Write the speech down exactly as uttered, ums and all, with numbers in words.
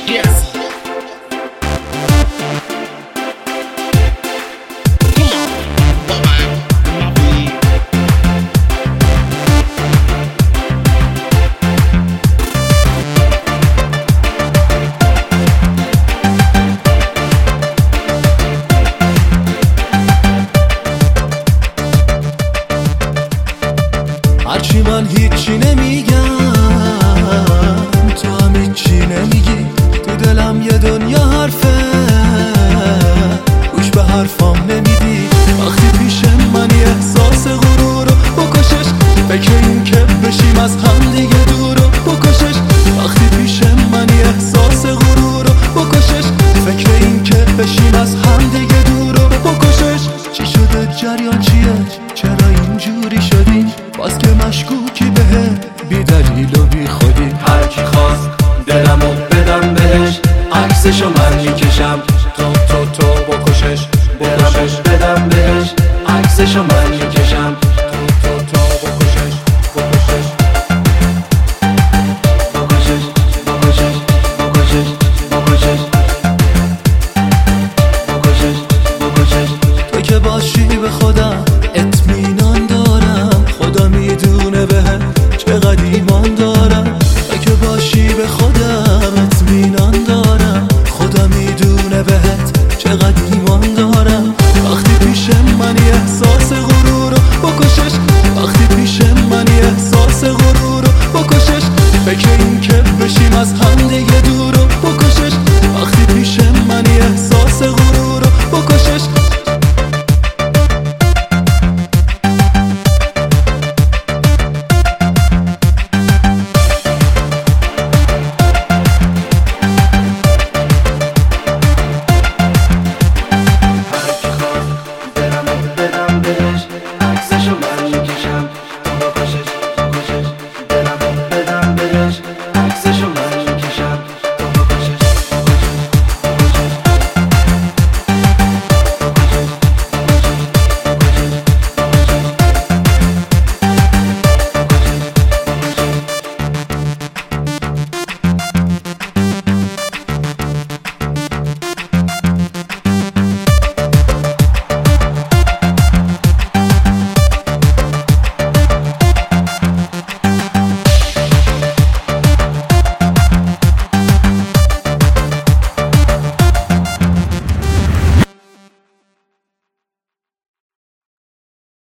Yes. هرچی من هیچی نمیگم تو هم هیچی نمیگی، تو دلم یه دنیا حرفه گوش به حرفام نمیدی. وقتی پیش منی احساس غرور رو بکشش، فکر این که بشیم از هم دیگه دور رو بکشش. وقتی پیش منی احساس غرور رو بکشش، فکر این که بشیم از هم دیگه دور رو بکشش. چی شده جریان چیه؟ چرا اینجوری شدی؟ باز که مشکوکی بهه بی دلیل و بی خودی. هر کی خواست دلمو بدم بهش، عکسشو من میکشم تو تو تو بکشش. دلمو بدم بهش، عکسشو من میکشم تو تو تو بکشش بکشش بکشش بکشش بکشش بکشش بکشش بکشش. تو که باشی به خودم اطمینان دارم، خدا میدونه بهم چقدر ایمان دارم. تو که باشی به خودم اطمینان دارم، خدا میدونه بهت چقدر ایمان دارم. وقتی پیش منی احساس غرور رو بکشش، وقتی پیش منی احساس غرور رو بکشش. فکر این که بشیم از هم دیگه دور